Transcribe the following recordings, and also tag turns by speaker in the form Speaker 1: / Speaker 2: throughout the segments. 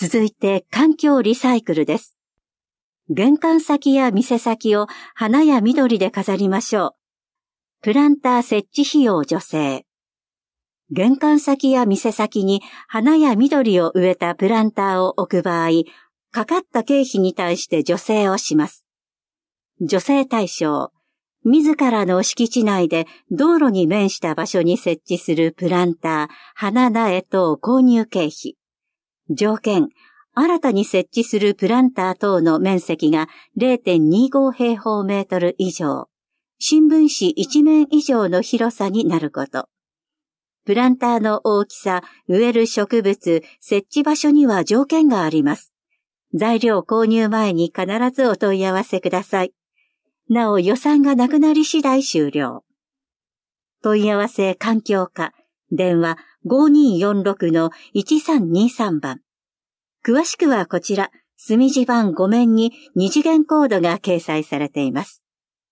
Speaker 1: 続いて環境リサイクルです。玄関先や店先を花や緑で飾りましょう。プランター設置費用助成。玄関先や店先に花や緑を植えたプランターを置く場合、かかった経費に対して助成をします。助成対象。自らの敷地内で道路に面した場所に設置するプランター、花苗等購入経費。条件。新たに設置するプランター等の面積が 0.25 平方メートル以上、新聞紙1面以上の広さになること。プランターの大きさ、植える植物、設置場所には条件があります。材料購入前に必ずお問い合わせください。なお予算がなくなり次第終了。問い合わせ環境課、電話 5246-1323 番。詳しくはこちら、墨字盤5面に2次元コードが掲載されています。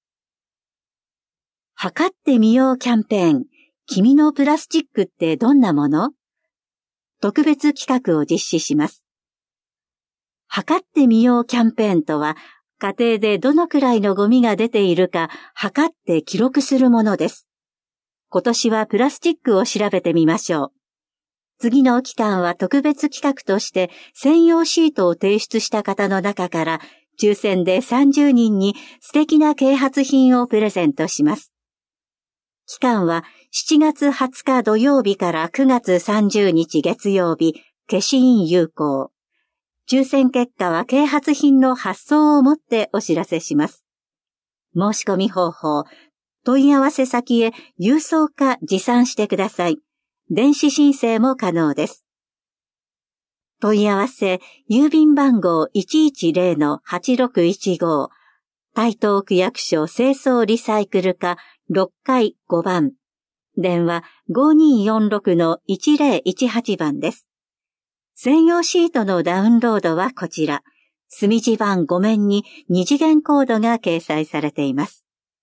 Speaker 1: 測ってみようキャンペーン。君のプラスチックってどんなもの？特別企画を実施します。測ってみようキャンペーンとは、家庭でどのくらいのゴミが出ているか測って記録するものです。今年はプラスチックを調べてみましょう。次の期間は特別企画として専用シートを提出した方の中から抽選で30人に素敵な啓発品をプレゼントします。期間は7月20日土曜日から9月30日月曜日、消印有効。抽選結果は啓発品の発送をもってお知らせします。申し込み方法、問い合わせ先へ郵送か持参してください。電子申請も可能です。問い合わせ、郵便番号 110-8615、台東区役所清掃リサイクル課6階5番。電話 5246-1018 番です。専用シートのダウンロードはこちら。墨字盤5面に2次元コードが掲載されています。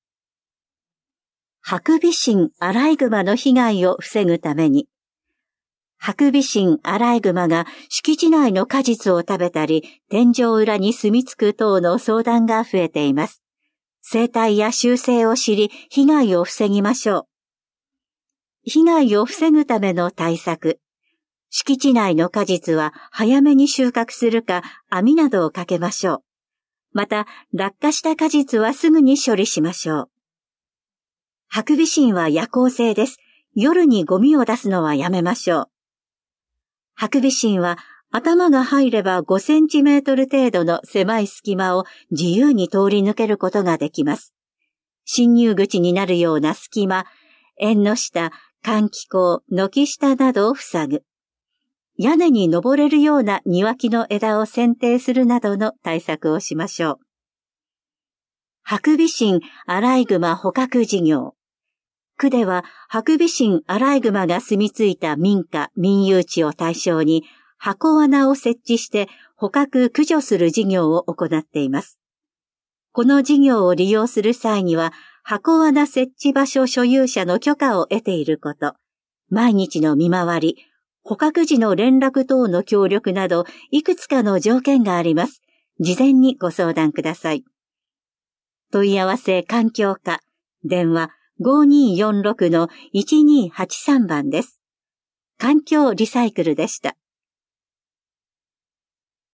Speaker 1: ハクビシンアライグマの被害を防ぐために、ハクビシンアライグマが敷地内の果実を食べたり、天井裏に住み着く等の相談が増えています。生態や習性を知り、被害を防ぎましょう。被害を防ぐための対策。敷地内の果実は早めに収穫するか網などをかけましょう。また、落下した果実はすぐに処理しましょう。ハクビシンは夜行性です。夜にゴミを出すのはやめましょう。ハクビシンは頭が入れば5センチメートル程度の狭い隙間を自由に通り抜けることができます。侵入口になるような隙間、縁の下、換気口、軒下などを塞ぐ。屋根に登れるような庭木の枝を剪定するなどの対策をしましょう。ハクビシンアライグマ捕獲事業。区ではハクビシンアライグマが住み着いた民家、民有地を対象に箱罠を設置して捕獲駆除する事業を行っています。この事業を利用する際には箱罠設置場所所有者の許可を得ていること、毎日の見回り、捕獲時の連絡等の協力などいくつかの条件があります。事前にご相談ください。問い合わせ環境課、電話5246-1283 番です。環境リサイクルでした。